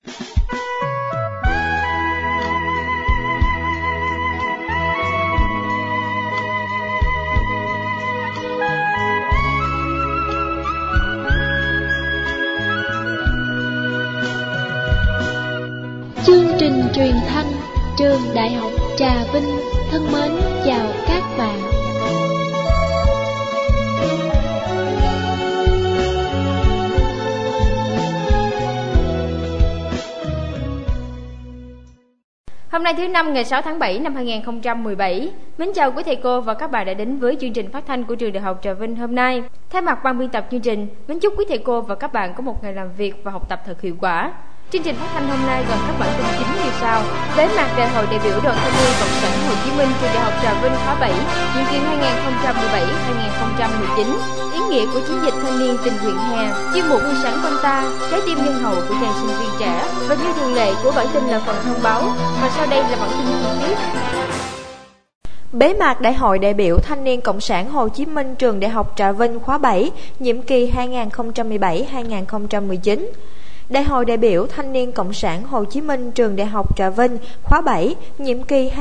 Chương trình truyền thanh Trường Đại học Trà Vinh thân mến chào các bạn. Hôm nay thứ Năm ngày 6 tháng 7 năm 2017. Mến chào quý thầy cô và các bạn đã đến với chương trình phát thanh của Trường Đại học Trà Vinh hôm nay. Thay mặt ban biên tập chương trình, mến chúc quý thầy cô và các bạn có một ngày làm việc và học tập thật hiệu quả. Chương trình phát thanh hôm nay gồm các bản tin chính như sau: bế mạc đại hội đại biểu Đoàn Thanh niên Cộng sản Hồ Chí Minh Trường Đại học Trà Vinh khóa 7, nhiệm kỳ 2017-2019, ý nghĩa của chiến dịch thanh niên tình nguyện hè, chuyên mục Hương Sáng Quanh Ta, trái tim nhân hậu của chàng sinh viên trẻ, và như thường lệ của bản tin là phần thông báo, và sau đây là bản tin chi tiết. Bế mạc Đại hội đại biểu Thanh niên Cộng sản Hồ Chí Minh Trường Đại học Trà Vinh khóa 7, nhiệm kỳ 2017-2019. Đại hội đại biểu Thanh niên Cộng sản Hồ Chí Minh Trường Đại học Trà Vinh khóa 7, nhiệm kỳ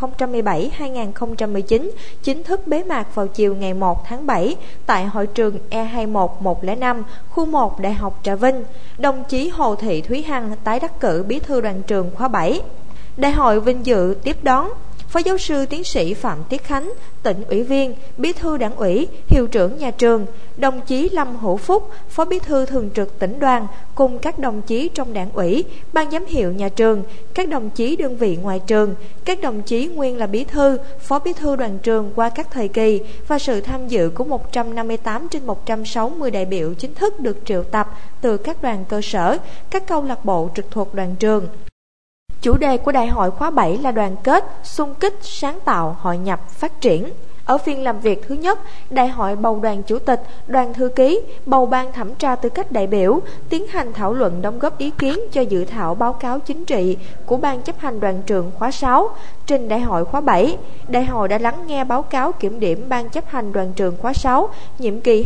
2017-2019 chính thức bế mạc vào chiều ngày 1 tháng 7 tại hội trường E21105, khu 1 Đại học Trà Vinh. Đồng chí Hồ Thị Thúy Hằng tái đắc cử bí thư đoàn trường khóa 7. Đại hội vinh dự tiếp đón Phó giáo sư tiến sĩ Phạm Tiết Khánh, tỉnh ủy viên, bí thư đảng ủy, hiệu trưởng nhà trường, đồng chí Lâm Hữu Phúc, phó bí thư thường trực tỉnh đoàn, cùng các đồng chí trong đảng ủy, ban giám hiệu nhà trường, các đồng chí đơn vị ngoài trường, các đồng chí nguyên là bí thư, phó bí thư đoàn trường qua các thời kỳ, và sự tham dự của 158 trên 160 đại biểu chính thức được triệu tập từ các đoàn cơ sở, các câu lạc bộ trực thuộc đoàn trường. Chủ đề của đại hội khóa 7 là đoàn kết, xung kích, sáng tạo, hội nhập, phát triển. Ở phiên làm việc thứ nhất, đại hội bầu đoàn chủ tịch, đoàn thư ký, bầu ban thẩm tra tư cách đại biểu, tiến hành thảo luận đóng góp ý kiến cho dự thảo báo cáo chính trị của ban chấp hành đoàn trường khóa 6 trình đại hội khóa 7. Đại hội đã lắng nghe báo cáo kiểm điểm ban chấp hành đoàn trường khóa 6, nhiệm kỳ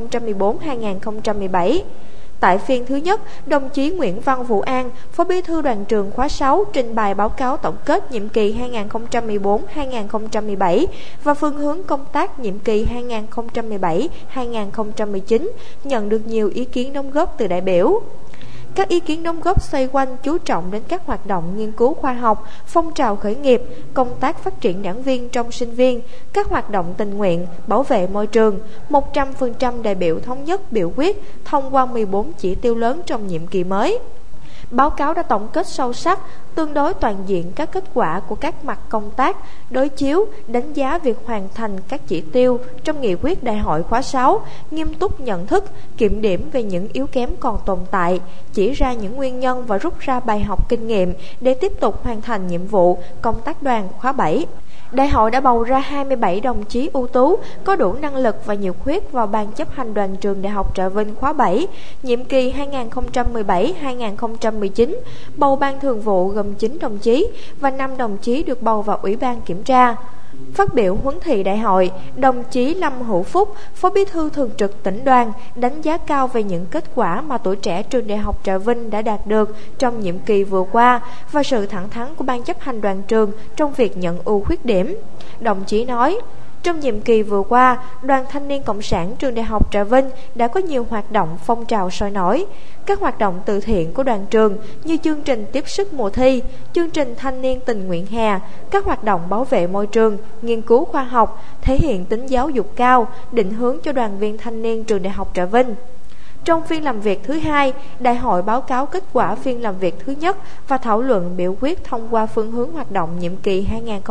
2014-2017. Tại phiên thứ nhất, đồng chí Nguyễn Văn Vũ An, phó bí thư đoàn trường khóa 6 trình bày báo cáo tổng kết nhiệm kỳ 2014-2017 và phương hướng công tác nhiệm kỳ 2017-2019, nhận được nhiều ý kiến đóng góp từ đại biểu. Các ý kiến đóng góp xoay quanh chú trọng đến các hoạt động nghiên cứu khoa học, phong trào khởi nghiệp, công tác phát triển đảng viên trong sinh viên, các hoạt động tình nguyện, bảo vệ môi trường. 100% đại biểu thống nhất biểu quyết thông qua 14 chỉ tiêu lớn trong nhiệm kỳ mới. Báo cáo đã tổng kết sâu sắc, tương đối toàn diện các kết quả của các mặt công tác, đối chiếu, đánh giá việc hoàn thành các chỉ tiêu trong nghị quyết đại hội khóa 6, nghiêm túc nhận thức, kiểm điểm về những yếu kém còn tồn tại, chỉ ra những nguyên nhân và rút ra bài học kinh nghiệm để tiếp tục hoàn thành nhiệm vụ công tác đoàn khóa 7. Đại hội đã bầu ra 27 đồng chí ưu tú, có đủ năng lực và nhiệt huyết vào ban chấp hành đoàn trường Đại học Trà Vinh khóa 7, nhiệm kỳ 2017-2019, bầu ban thường vụ gồm 9 đồng chí và 5 đồng chí được bầu vào ủy ban kiểm tra. Phát biểu huấn thị đại hội, đồng chí Lâm Hữu Phúc, phó bí thư thường trực tỉnh đoàn, đánh giá cao về những kết quả mà tuổi trẻ trường Đại học Trà Vinh đã đạt được trong nhiệm kỳ vừa qua và sự thẳng thắn của ban chấp hành đoàn trường trong việc nhận ưu khuyết điểm. Đồng chí nói, trong nhiệm kỳ vừa qua, Đoàn Thanh niên Cộng sản Trường Đại học Trà Vinh đã có nhiều hoạt động phong trào sôi nổi. Các hoạt động từ thiện của đoàn trường như chương trình tiếp sức mùa thi, chương trình thanh niên tình nguyện hè, các hoạt động bảo vệ môi trường, nghiên cứu khoa học, thể hiện tính giáo dục cao, định hướng cho đoàn viên thanh niên Trường Đại học Trà Vinh. Trong phiên làm việc thứ hai, đại hội báo cáo kết quả phiên làm việc thứ nhất và thảo luận biểu quyết thông qua phương hướng hoạt động nhiệm kỳ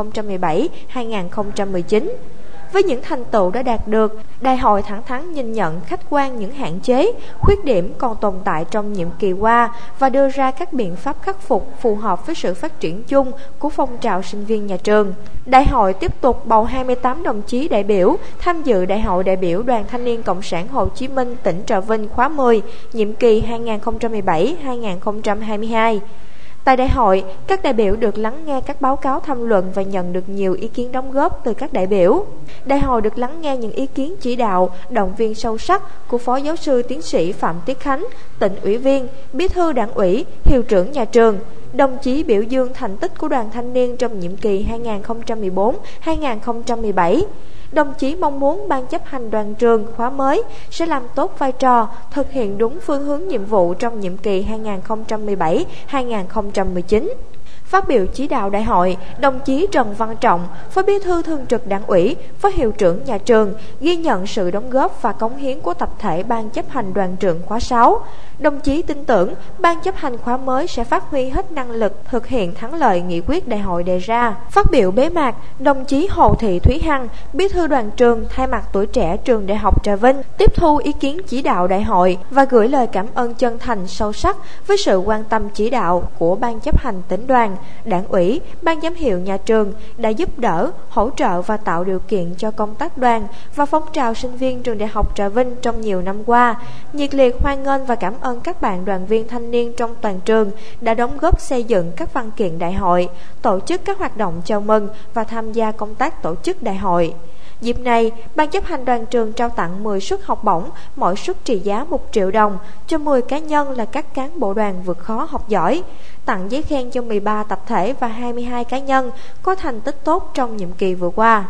2017-2019. Với những thành tựu đã đạt được, đại hội thẳng thắn nhìn nhận khách quan những hạn chế, khuyết điểm còn tồn tại trong nhiệm kỳ qua và đưa ra các biện pháp khắc phục phù hợp với sự phát triển chung của phong trào sinh viên nhà trường. Đại hội tiếp tục bầu 28 đồng chí đại biểu tham dự Đại hội đại biểu Đoàn Thanh niên Cộng sản Hồ Chí Minh tỉnh Trà Vinh khóa 10, nhiệm kỳ 2017-2022. Tại đại hội, các đại biểu được lắng nghe các báo cáo tham luận và nhận được nhiều ý kiến đóng góp từ các đại biểu. Đại hội được lắng nghe những ý kiến chỉ đạo, động viên sâu sắc của Phó Giáo sư Tiến sĩ Phạm Tiết Khánh, tỉnh ủy viên, bí thư đảng ủy, hiệu trưởng nhà trường. Đồng chí biểu dương thành tích của đoàn thanh niên trong nhiệm kỳ 2014-2017. Đồng chí mong muốn Ban chấp hành đoàn trường khóa mới sẽ làm tốt vai trò, thực hiện đúng phương hướng nhiệm vụ trong nhiệm kỳ 2017-2019. Phát biểu chỉ đạo đại hội, đồng chí Trần Văn Trọng, Phó Bí thư Thường trực Đảng ủy, Phó Hiệu trưởng nhà trường, ghi nhận sự đóng góp và cống hiến của tập thể Ban chấp hành đoàn trường khóa 6. Đồng chí tin tưởng Ban chấp hành khóa mới sẽ phát huy hết năng lực thực hiện thắng lợi nghị quyết đại hội đề ra. Phát biểu bế mạc, đồng chí Hồ Thị Thúy Hằng, Bí thư đoàn trường thay mặt tuổi trẻ trường Đại học Trà Vinh, tiếp thu ý kiến chỉ đạo đại hội và gửi lời cảm ơn chân thành sâu sắc với sự quan tâm chỉ đạo của Ban chấp hành tỉnh đoàn, Đảng ủy, Ban giám hiệu nhà trường đã giúp đỡ, hỗ trợ và tạo điều kiện cho công tác đoàn và phong trào sinh viên trường Đại học Trà Vinh trong nhiều năm qua. Nhiệt liệt hoan nghênh và cảm ơn các bạn đoàn viên thanh niên trong toàn trường đã đóng góp xây dựng các văn kiện đại hội, tổ chức các hoạt động chào mừng và tham gia công tác tổ chức đại hội. Dịp này, Ban chấp hành đoàn trường trao tặng 10 suất học bổng, mỗi suất trị giá 1 triệu đồng cho 10 cá nhân là các cán bộ đoàn vượt khó học giỏi, tặng giấy khen cho 13 tập thể và 22 cá nhân có thành tích tốt trong nhiệm kỳ vừa qua.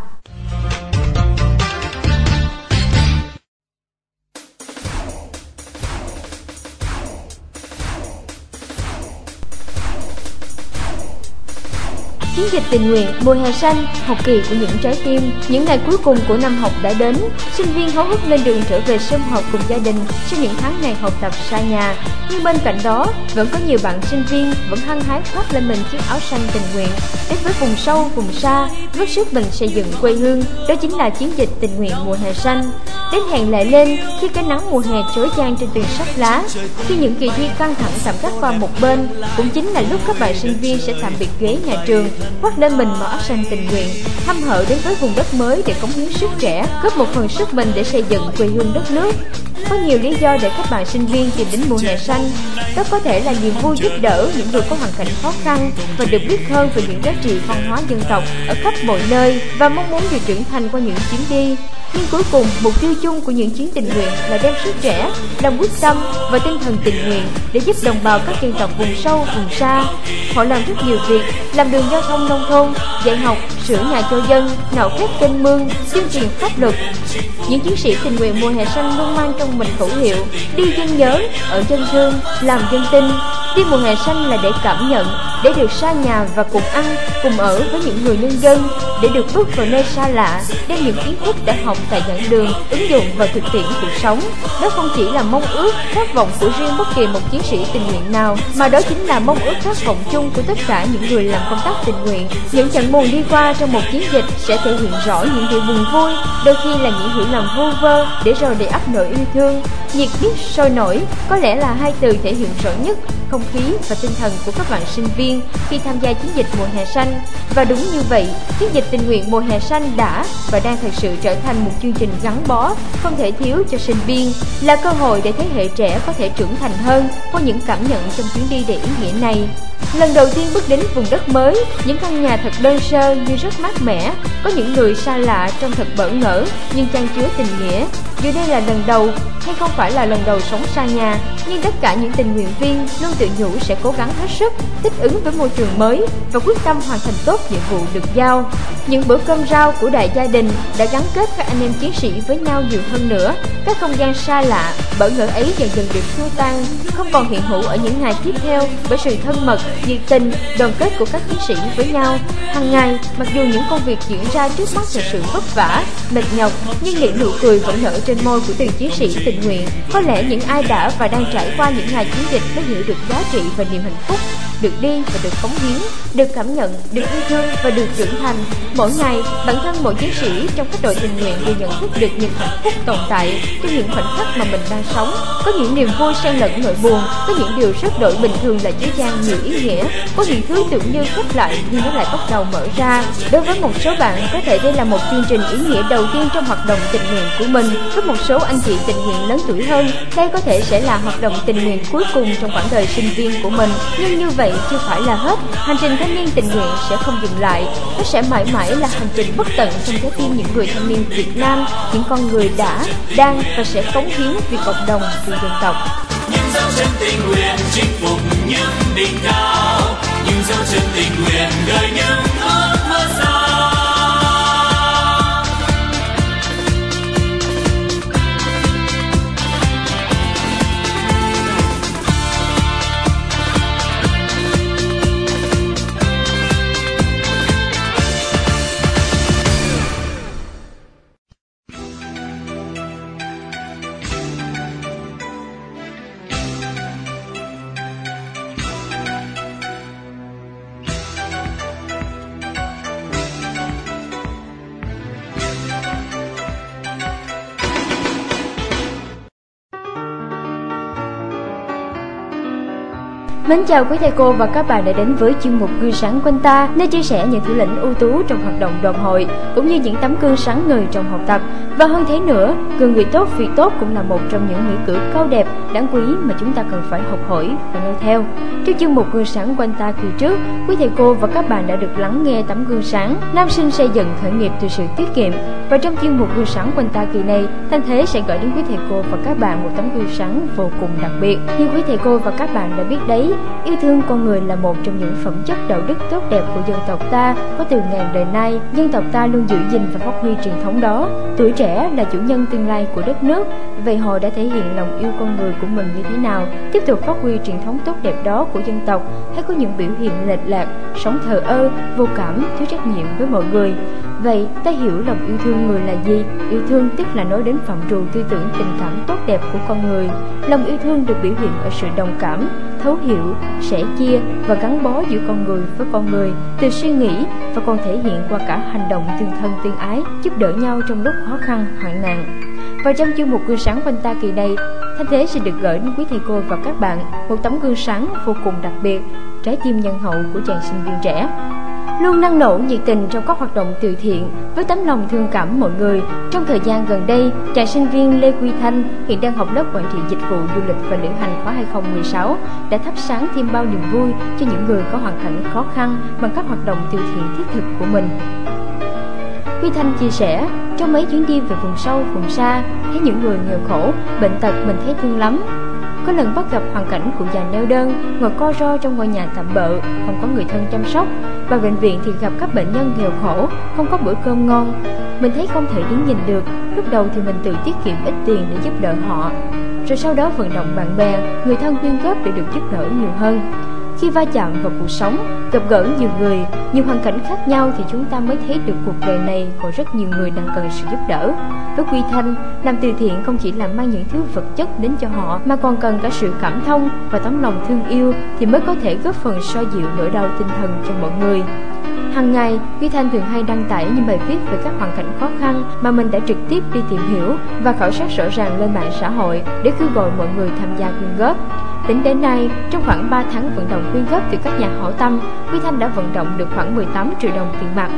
Chiến dịch tình nguyện mùa hè xanh, học kỳ của những trái tim. Những ngày cuối cùng của năm học đã đến, sinh viên háo hức lên đường trở về sum họp cùng gia đình sau những tháng ngày học tập xa nhà. Nhưng bên cạnh đó, vẫn có nhiều bạn sinh viên vẫn hăng hái khoác lên mình chiếc áo xanh tình nguyện, đến với vùng sâu, vùng xa, góp sức mình xây dựng quê hương. Đó chính là chiến dịch tình nguyện mùa hè xanh. Đến hẹn lại lên khi cái nắng mùa hè chói chang trên từng sắc lá, khi những kỳ thi căng thẳng tạm gác qua một bên, cũng chính là lúc các bạn sinh viên sẽ tạm biệt ghế nhà trường, khoác lên mình màu áo xanh tình nguyện, hăm hở đến với vùng đất mới để cống hiến sức trẻ, góp một phần sức mình để xây dựng quê hương đất nước. Có nhiều lý do để các bạn sinh viên tìm đến mùa hè xanh. Đó có thể là niềm vui giúp đỡ những người có hoàn cảnh khó khăn và được biết hơn về những giá trị văn hóa dân tộc ở khắp mọi nơi và mong muốn được trưởng thành qua những chuyến đi. Nhưng cuối cùng, mục tiêu chung của những chuyến tình nguyện là đem sức trẻ, lòng quyết tâm và tinh thần tình nguyện để giúp đồng bào các dân tộc vùng sâu, vùng xa. Họ làm rất nhiều việc, làm đường giao thông nông thôn, dạy học, sửa nhà cho dân, nạo vét kênh mương, tuyên truyền pháp luật. Những chiến sĩ tình nguyện mùa hè xanh luôn mang trong mình khẩu hiệu đi dân nhớ, ở dân thương, làm dân tin. Đi mùa hè xanh là để cảm nhận, để được xa nhà và cùng ăn, cùng ở với những người nhân dân, để được bước vào nơi xa lạ, đem những kiến thức đã học tại giảng đường ứng dụng vào thực tiễn cuộc sống. Đó không chỉ là mong ước, khát vọng của riêng bất kỳ một chiến sĩ tình nguyện nào, mà đó chính là mong ước khát vọng chung của tất cả những người làm công tác tình nguyện. Những chặng buồn đi qua trong một chiến dịch sẽ thể hiện rõ những điều buồn vui, đôi khi là những hiểu lầm vu vơ, để rồi đầy ắp nỗi yêu thương. Nhiệt huyết sôi nổi có lẽ là hai từ thể hiện rõ nhất không khí và tinh thần của các bạn sinh viên khi tham gia chiến dịch mùa hè xanh. Và đúng như vậy, chiến dịch tình nguyện mùa hè xanh đã và đang thực sự trở thành một chương trình gắn bó không thể thiếu cho sinh viên, là cơ hội để thế hệ trẻ có thể trưởng thành hơn qua những cảm nhận trong chuyến đi đầy ý nghĩa này. Lần đầu tiên bước đến vùng đất mới, những căn nhà thật đơn sơ nhưng rất mát mẻ, có những người xa lạ trông thật bỡ ngỡ nhưng chan chứa tình nghĩa. Dù đây là lần đầu hay không phải là lần đầu sống xa nhà, nhưng tất cả những tình nguyện viên luôn tự nhủ sẽ cố gắng hết sức, thích ứng với môi trường mới và quyết tâm hoàn thành tốt nhiệm vụ được giao. Những bữa cơm rau của đại gia đình đã gắn kết các anh em chiến sĩ với nhau nhiều hơn nữa. Các không gian xa lạ, bỡ ngỡ ấy dần dần được xua tan, không còn hiện hữu ở những ngày tiếp theo bởi sự thân mật, nhiệt tình, đoàn kết của các chiến sĩ với nhau. Hàng ngày, mặc dù những công việc diễn ra trước mắt thật sự vất vả, mệt nhọc, nhưng những nụ cười vẫn nở trên môi của từng chiến sĩ tình nguyện. Có lẽ những ai đã và đang trải qua những ngày chiến dịch mới hiểu được giá trị và niềm hạnh phúc được đi và được cống hiến, được cảm nhận, được yêu thương và được trưởng thành. Mỗi ngày, bản thân mỗi chiến sĩ trong các đội tình nguyện đều nhận thức được những hạnh phúc tồn tại trong những khoảnh khắc mà mình đang sống. Có những niềm vui xen lẫn nỗi buồn, có những điều rất đổi bình thường là chứa chan nhiều ý nghĩa, có những thứ tưởng như khép lại nhưng nó lại bắt đầu mở ra. Đối với một số bạn, có thể đây là một chương trình ý nghĩa đầu tiên trong hoạt động tình nguyện của mình. Với một số anh chị tình nguyện lớn tuổi hơn, đây có thể sẽ là hoạt động tình nguyện cuối cùng trong quãng đời sinh viên của mình. Nhưng như vậy vậy chưa phải là hết. Hành trình thanh niên tình nguyện sẽ không dừng lại. Nó sẽ mãi mãi là hành trình bất tận trong trái tim những người thanh niên Việt Nam, những con người đã, đang và sẽ cống hiến vì cộng đồng, vì dân tộc. Những dấu chân tình nguyện chinh phục những đỉnh cao, những dấu chân tình nguyện gợi những ước mơ xa. Mến chào quý thầy cô và các bạn đã đến với chuyên mục Gương Sáng Quanh Ta, nơi chia sẻ những thủ lĩnh ưu tú trong hoạt động đoàn hội, cũng như những tấm gương sáng ngời trong học tập. Và hơn thế nữa, gương người tốt việc tốt cũng là một trong những nghĩa cử cao đẹp, đáng quý mà chúng ta cần phải học hỏi và noi theo. Trong chuyên mục Gương Sáng Quanh Ta kỳ trước, quý thầy cô và các bạn đã được lắng nghe tấm gương sáng nam sinh xây dựng khởi nghiệp từ sự tiết kiệm. Và trong chuyên mục Gương Sáng Quanh Ta kỳ này, Thanh Thế sẽ gửi đến quý thầy cô và các bạn một tấm gương sáng vô cùng đặc biệt. Như quý thầy cô và các bạn đã biết đấy, yêu thương con người là một trong những phẩm chất đạo đức tốt đẹp của dân tộc ta. Có từ ngàn đời nay, dân tộc ta luôn giữ gìn và phát huy truyền thống đó. Tuổi trẻ là chủ nhân tương lai của đất nước. Vậy họ đã thể hiện lòng yêu con người của mình như thế nào? Tiếp tục phát huy truyền thống tốt đẹp đó của dân tộc, hay có những biểu hiện lệch lạc, sống thờ ơ, vô cảm, thiếu trách nhiệm với mọi người? Vậy ta hiểu lòng yêu thương người là gì? Yêu thương tức là nói đến phạm trù tư tưởng tình cảm tốt đẹp của con người. Lòng yêu thương được biểu hiện ở sự đồng cảm, thấu hiểu, sẻ chia và gắn bó giữa con người với con người, từ suy nghĩ và còn thể hiện qua cả hành động tương thân tương ái, giúp đỡ nhau trong lúc khó khăn, hoạn nạn. Và trong chuyên mục Gương Sáng Quanh Ta kỳ này, Thanh Thế sẽ được gửi đến quý thầy cô và các bạn một tấm gương sáng vô cùng đặc biệt, trái tim nhân hậu của chàng sinh viên trẻ. Luôn năng nổ nhiệt tình trong các hoạt động từ thiện với tấm lòng thương cảm mọi người. Trong thời gian gần đây, chàng sinh viên Lê Quy Thanh hiện đang học lớp quản trị dịch vụ du lịch và lữ hành khóa 2016 đã thắp sáng thêm bao niềm vui cho những người có hoàn cảnh khó khăn bằng các hoạt động từ thiện thiết thực của mình. Quy Thanh chia sẻ, trong mấy chuyến đi về vùng sâu, vùng xa, thấy những người nghèo khổ, bệnh tật mình thấy thương lắm. Có lần bắt gặp hoàn cảnh của già neo đơn, ngồi co ro trong ngôi nhà tạm bợ, không có người thân chăm sóc. Vào bệnh viện thì gặp các bệnh nhân nghèo khổ, không có bữa cơm ngon. Mình thấy không thể đứng nhìn được, lúc đầu thì mình tự tiết kiệm ít tiền để giúp đỡ họ. Rồi sau đó vận động bạn bè, người thân quyên góp để được giúp đỡ nhiều hơn. Khi va chạm vào cuộc sống, gặp gỡ nhiều người, nhiều hoàn cảnh khác nhau thì chúng ta mới thấy được cuộc đời này còn rất nhiều người đang cần sự giúp đỡ. Với Quy Thanh, làm từ thiện không chỉ là mang những thứ vật chất đến cho họ mà còn cần cả sự cảm thông và tấm lòng thương yêu thì mới có thể góp phần xoa dịu nỗi đau tinh thần cho mọi người. Hàng ngày, Quy Thanh thường hay đăng tải những bài viết về các hoàn cảnh khó khăn mà mình đã trực tiếp đi tìm hiểu và khảo sát rõ ràng lên mạng xã hội để kêu gọi mọi người tham gia quyên góp. Tính đến nay, trong khoảng 3 tháng vận động quyên góp từ các nhà hảo tâm, Quy Thanh đã vận động được khoảng 18 triệu đồng tiền mặt,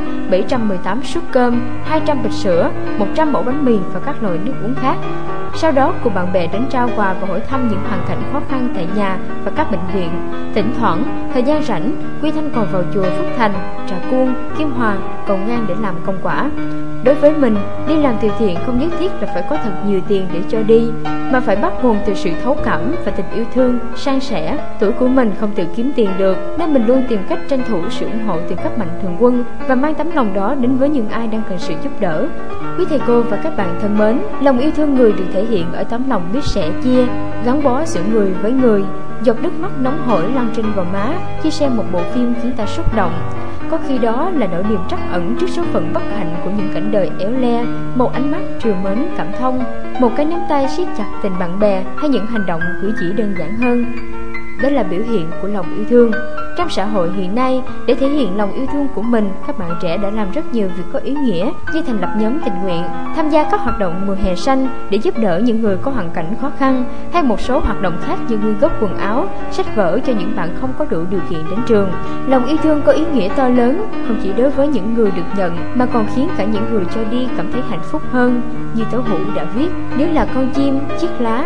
718 suất cơm, 200 bịch sữa, 100 mẫu bánh mì và các loại nước uống khác. Sau đó, cùng bạn bè đến trao quà và hỏi thăm những hoàn cảnh khó khăn tại nhà và các bệnh viện. Thỉnh thoảng, thời gian rảnh, Quy Thanh còn vào chùa Phước Thành, Trà Cuông, Kim Hòa, Cầu Ngang để làm công quả. Đối với mình, đi làm từ thiện không nhất thiết là phải có thật nhiều tiền để cho đi, mà phải bắt nguồn từ sự thấu cảm và tình yêu thương, san sẻ. Tuổi của mình không tự kiếm tiền được, nên mình luôn tìm cách tranh thủ sự ủng hộ từ các mạnh thường quân và mang tấm lòng đó đến với những ai đang cần sự giúp đỡ. Quý thầy cô và các bạn thân mến, lòng yêu thương người được thể hiện ở tấm lòng biết sẻ chia, gắn bó giữa người với người. Giọt nước mắt nóng hổi lăn trên gò má khi xem một bộ phim khiến ta xúc động. Có khi đó là nỗi niềm trắc ẩn trước số phận bất hạnh của những cảnh đời éo le, một ánh mắt trìu mến cảm thông, một cái nắm tay siết chặt tình bạn bè, hay những hành động cử chỉ đơn giản hơn. Đó là biểu hiện của lòng yêu thương. Trong xã hội hiện nay, để thể hiện lòng yêu thương của mình, các bạn trẻ đã làm rất nhiều việc có ý nghĩa như thành lập nhóm tình nguyện, tham gia các hoạt động mùa hè xanh để giúp đỡ những người có hoàn cảnh khó khăn, hay một số hoạt động khác như quyên góp quần áo, sách vở cho những bạn không có đủ điều kiện đến trường. Lòng yêu thương có ý nghĩa to lớn, không chỉ đối với những người được nhận mà còn khiến cả những người cho đi cảm thấy hạnh phúc hơn. Như Tố Hữu đã viết, nếu là con chim, chiếc lá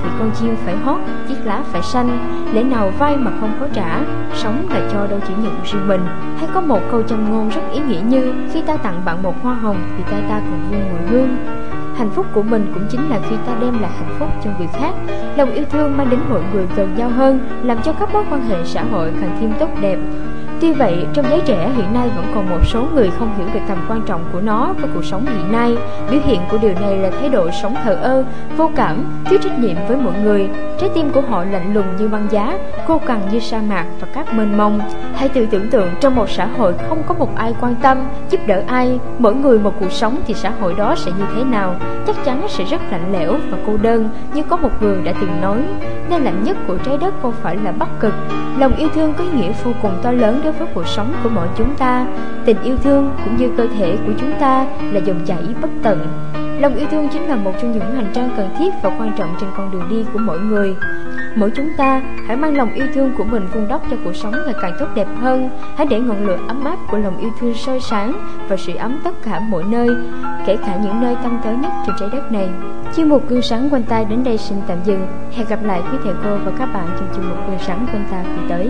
thì con chim phải hót, chiếc lá phải xanh. Lẽ nào vay mà không có trả, sống là cho đâu chỉ nhận riêng mình. Hay có một câu châm ngôn rất ý nghĩa như: khi ta tặng bạn một hoa hồng thì tay ta còn vươn mùi hương. Hạnh phúc của mình cũng chính là khi ta đem lại hạnh phúc cho người khác. Lòng yêu thương mang đến mọi người gần nhau hơn, làm cho các mối quan hệ xã hội càng thêm tốt đẹp. Tuy vậy, trong giới trẻ hiện nay vẫn còn một số người không hiểu được tầm quan trọng của nó với cuộc sống hiện nay. Biểu hiện của điều này là thái độ sống thờ ơ, vô cảm, thiếu trách nhiệm với mọi người. Trái tim của họ lạnh lùng như băng giá, khô cằn như sa mạc và cát mênh mông. Hãy tự tưởng tượng trong một xã hội không có một ai quan tâm, giúp đỡ ai, mỗi người một cuộc sống thì xã hội đó sẽ như thế nào? Chắc chắn sẽ rất lạnh lẽo và cô đơn. Như có một người đã từng nói, nơi lạnh nhất của trái đất không phải là Bắc Cực. Lòng yêu thương có ý nghĩa vô cùng to lớn đối với cuộc sống của mọi chúng ta. Tình yêu thương cũng như cơ thể của chúng ta là dòng chảy bất tận. Lòng yêu thương chính là một trong những hành trang cần thiết và quan trọng trên con đường đi của mỗi người. Mỗi chúng ta hãy mang lòng yêu thương của mình vun đắp cho cuộc sống ngày càng tốt đẹp hơn. Hãy để ngọn lửa ấm áp của lòng yêu thương soi sáng và sưởi ấm tất cả mọi nơi, kể cả những nơi tăm tối nhất trên trái đất này. Chuyên mục Gương Sáng Quanh Ta đến đây xin tạm dừng. Hẹn gặp lại quý thầy cô và các bạn trong chuyên mục Gương Sáng Quanh Ta kỳ tới.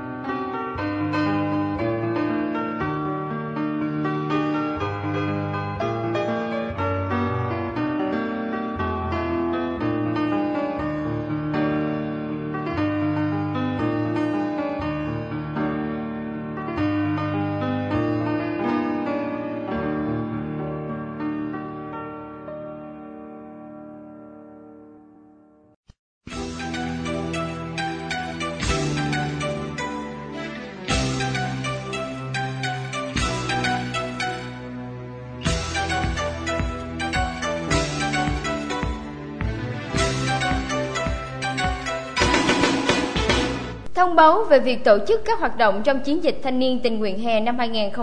Thông báo về việc tổ chức các hoạt động trong chiến dịch thanh niên tình nguyện hè năm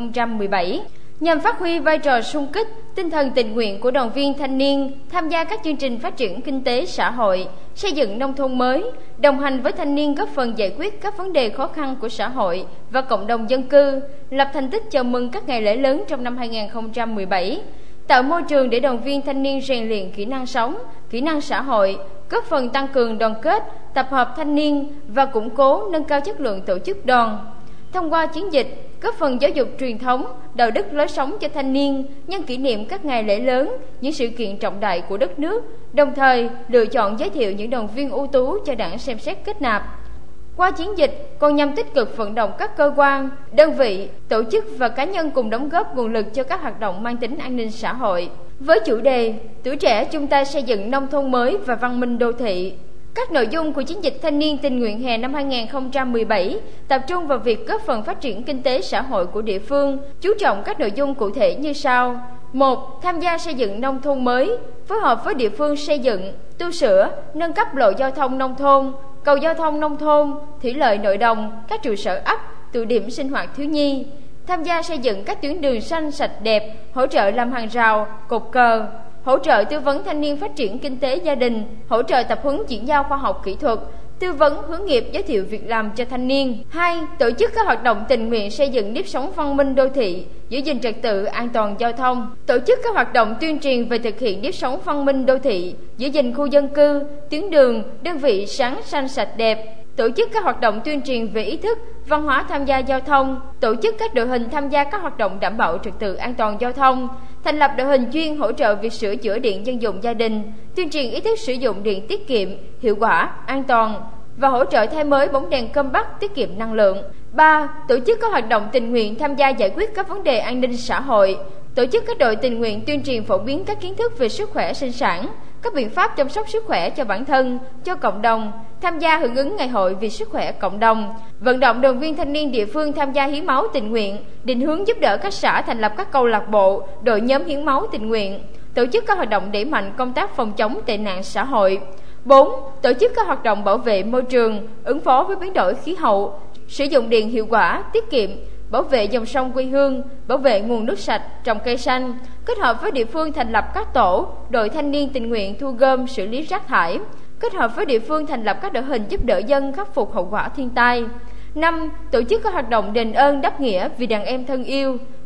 2017 nhằm phát huy vai trò xung kích, tinh thần tình nguyện của đoàn viên thanh niên, tham gia các chương trình phát triển kinh tế xã hội, xây dựng nông thôn mới, đồng hành với thanh niên góp phần giải quyết các vấn đề khó khăn của xã hội và cộng đồng dân cư, lập thành tích chào mừng các ngày lễ lớn trong năm 2017, tạo môi trường để đoàn viên thanh niên rèn luyện kỹ năng sống, kỹ năng xã hội, góp phần tăng cường đoàn kết, tập hợp thanh niên và củng cố nâng cao chất lượng tổ chức đoàn. Thông qua chiến dịch, góp phần giáo dục truyền thống, đạo đức lối sống cho thanh niên nhân kỷ niệm các ngày lễ lớn, những sự kiện trọng đại của đất nước, đồng thời lựa chọn giới thiệu những đoàn viên ưu tú cho Đảng xem xét kết nạp. Qua chiến dịch còn nhằm tích cực vận động các cơ quan, đơn vị, tổ chức và cá nhân cùng đóng góp nguồn lực cho các hoạt động mang tính an ninh xã hội. Với chủ đề Tuổi trẻ chung tay xây dựng nông thôn mới và văn minh đô thị, các nội dung của chiến dịch thanh niên tình nguyện hè năm 2017 tập trung vào việc góp phần phát triển kinh tế xã hội của địa phương, chú trọng các nội dung cụ thể như sau. 1. Tham gia xây dựng nông thôn mới, phối hợp với địa phương xây dựng, tu sửa, nâng cấp lộ giao thông nông thôn, cầu giao thông nông thôn, thủy lợi nội đồng, các trụ sở ấp, tụ điểm sinh hoạt thiếu nhi. Tham gia xây dựng các tuyến đường xanh sạch đẹp, hỗ trợ làm hàng rào, cột cờ, hỗ trợ tư vấn thanh niên phát triển kinh tế gia đình, hỗ trợ tập huấn chuyển giao khoa học kỹ thuật, tư vấn hướng nghiệp, giới thiệu việc làm cho thanh niên. 2. Tổ chức các hoạt động tình nguyện xây dựng nếp sống văn minh đô thị, giữ gìn trật tự an toàn giao thông. Tổ chức các hoạt động tuyên truyền về thực hiện nếp sống văn minh đô thị, giữ gìn khu dân cư, tuyến đường, đơn vị sáng xanh sạch đẹp. Tổ chức các hoạt động tuyên truyền về ý thức, văn hóa tham gia giao thông, tổ chức các đội hình tham gia các hoạt động đảm bảo trật tự an toàn giao thông, thành lập đội hình chuyên hỗ trợ việc sửa chữa điện dân dụng gia đình, tuyên truyền ý thức sử dụng điện tiết kiệm, hiệu quả, an toàn và hỗ trợ thay mới bóng đèn cơm bắc tiết kiệm năng lượng. 3. Tổ chức các hoạt động tình nguyện tham gia giải quyết các vấn đề an ninh xã hội, tổ chức các đội tình nguyện tuyên truyền phổ biến các kiến thức về sức khỏe sinh sản, các biện pháp chăm sóc sức khỏe cho bản thân, cho cộng đồng, tham gia hưởng ứng ngày hội vì sức khỏe cộng đồng, vận động đoàn viên thanh niên địa phương tham gia hiến máu tình nguyện, định hướng giúp đỡ các xã thành lập các câu lạc bộ, đội nhóm hiến máu tình nguyện, tổ chức các hoạt động đẩy mạnh công tác phòng chống tệ nạn xã hội. 4. Tổ chức các hoạt động bảo vệ môi trường, ứng phó với biến đổi khí hậu, sử dụng điện hiệu quả, tiết kiệm, bảo vệ dòng sông quê hương, bảo vệ nguồn nước sạch, trồng cây xanh, kết hợp với địa phương thành lập các tổ, đội thanh niên tình nguyện thu gom xử lý rác thải, kết hợp với địa phương thành lập các đội hình giúp đỡ dân khắc phục hậu quả thiên tai. 5. Tổ chức các hoạt động đền ơn đáp nghĩa vì đàn em thân yêu,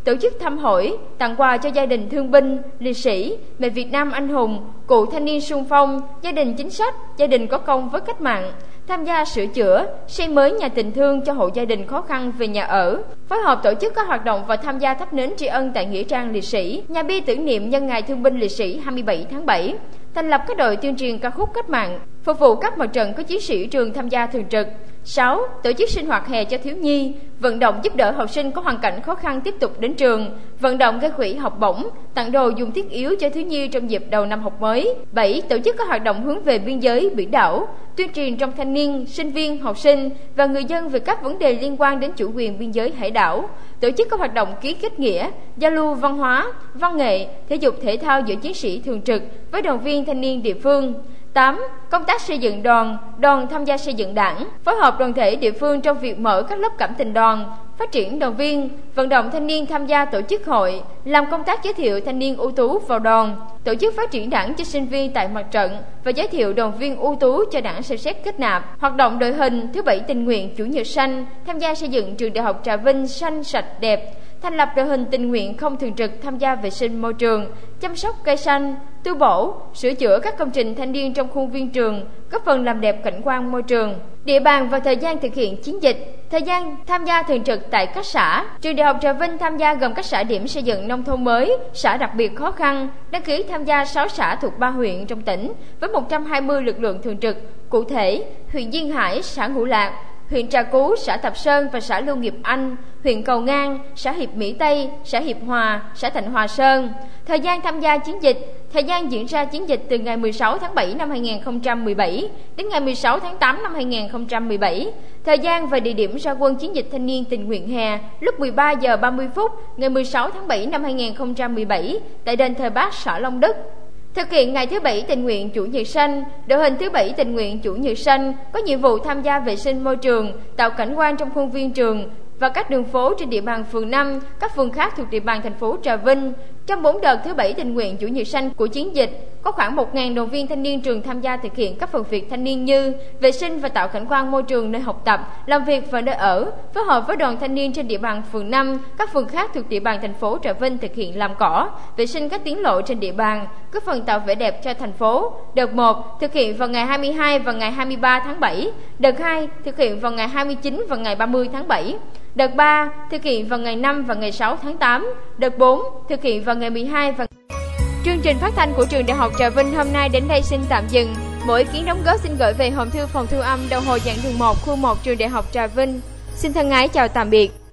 tổ chức thăm hỏi, tặng quà cho gia đình thương binh, liệt sĩ, mẹ Việt Nam anh hùng, cựu thanh niên xung phong, gia đình chính sách, gia đình có công với cách mạng, tham gia sửa chữa, xây mới nhà tình thương cho hộ gia đình khó khăn về nhà ở, phối hợp tổ chức các hoạt động và tham gia thắp nến tri ân tại nghĩa trang liệt sĩ, nhà bia tưởng niệm nhân ngày thương binh liệt sĩ 27 tháng 7, thành lập các đội tuyên truyền ca khúc cách mạng, phục vụ các mặt trận có chiến sĩ trường tham gia thường trực. 6. Tổ chức sinh hoạt hè cho thiếu nhi, vận động giúp đỡ học sinh có hoàn cảnh khó khăn tiếp tục đến trường, vận động gây quỹ học bổng, tặng đồ dùng thiết yếu cho thiếu nhi trong dịp đầu năm học mới. 7. Tổ chức các hoạt động hướng về biên giới, biển đảo, tuyên truyền trong thanh niên, sinh viên, học sinh và người dân về các vấn đề liên quan đến chủ quyền biên giới hải đảo. Tổ chức các hoạt động ký kết nghĩa, giao lưu văn hóa, văn nghệ, thể dục thể thao giữa chiến sĩ thường trực với đoàn viên thanh niên địa phương. 8. Công tác xây dựng đoàn tham gia xây dựng đảng, phối hợp đoàn thể địa phương trong việc mở các lớp cảm tình đoàn, phát triển đoàn viên, vận động thanh niên tham gia tổ chức hội, làm công tác giới thiệu thanh niên ưu tú vào đoàn, tổ chức phát triển đảng cho sinh viên tại mặt trận và giới thiệu đoàn viên ưu tú cho đảng xem xét kết nạp, hoạt động đội hình thứ Bảy tình nguyện Chủ nhật xanh, tham gia xây dựng trường Đại học Trà Vinh xanh sạch đẹp, thành lập đội hình tình nguyện không thường trực tham gia vệ sinh môi trường, chăm sóc cây xanh, tu bổ, sửa chữa các công trình thanh niên trong khuôn viên trường, góp phần làm đẹp cảnh quan môi trường. Địa bàn và thời gian thực hiện chiến dịch. Thời gian tham gia thường trực tại các xã. Trường Đại học Trà Vinh tham gia gồm các xã điểm xây dựng nông thôn mới, xã đặc biệt khó khăn, đăng ký tham gia 6 xã thuộc 3 huyện trong tỉnh với 120 lực lượng thường trực. Cụ thể, huyện Duyên Hải, xã Ngũ Lạc, huyện Trà Cú, xã Thập Sơn và xã Lưu Nghiệp Anh, huyện Cầu Ngang, xã Hiệp Mỹ Tây, xã Hiệp Hòa, xã Thạnh Hòa Sơn. Thời gian tham gia chiến dịch. Thời gian diễn ra chiến dịch từ ngày 16 tháng 7 năm 2017 đến ngày 16 tháng 8 năm 2017. Thời gian và địa điểm ra quân chiến dịch thanh niên tình nguyện hè lúc 13 giờ 30 phút ngày 16 tháng 7 năm 2017 tại đền Thờ Bác, xã Long Đức. Thực hiện ngày thứ Bảy tình nguyện Chủ nhật xanh, đội hình thứ Bảy tình nguyện Chủ nhật xanh có nhiệm vụ tham gia vệ sinh môi trường, tạo cảnh quan trong khuôn viên trường và các đường phố trên địa bàn phường 5, các phường khác thuộc địa bàn thành phố Trà Vinh. Trong 4 đợt thứ Bảy tình nguyện Chủ nhật xanh của chiến dịch, có khoảng 1.000 đoàn viên thanh niên trường tham gia thực hiện các phần việc thanh niên như vệ sinh và tạo cảnh quan môi trường nơi học tập, làm việc và nơi ở, phối hợp với đoàn thanh niên trên địa bàn phường 5, các phường khác thuộc địa bàn thành phố Trà Vinh thực hiện làm cỏ, vệ sinh các tuyến lộ trên địa bàn, góp phần tạo vẻ đẹp cho thành phố. Đợt 1 thực hiện vào ngày 22 và ngày 23 tháng 7, đợt 2 thực hiện vào ngày 29 và ngày 30 tháng 7. Đợt 3 thực hiện vào ngày 5 và ngày 6 tháng 8. Đợt 4 thực hiện vào ngày 12 và... Chương trình phát thanh của Trường Đại học Trà Vinh hôm nay đến đây xin tạm dừng. Mỗi ý kiến đóng góp xin gửi về hòm thư phòng thu âm đầu hồi giảng đường 1 khu 1 Trường Đại học Trà Vinh. Xin thân ái chào tạm biệt.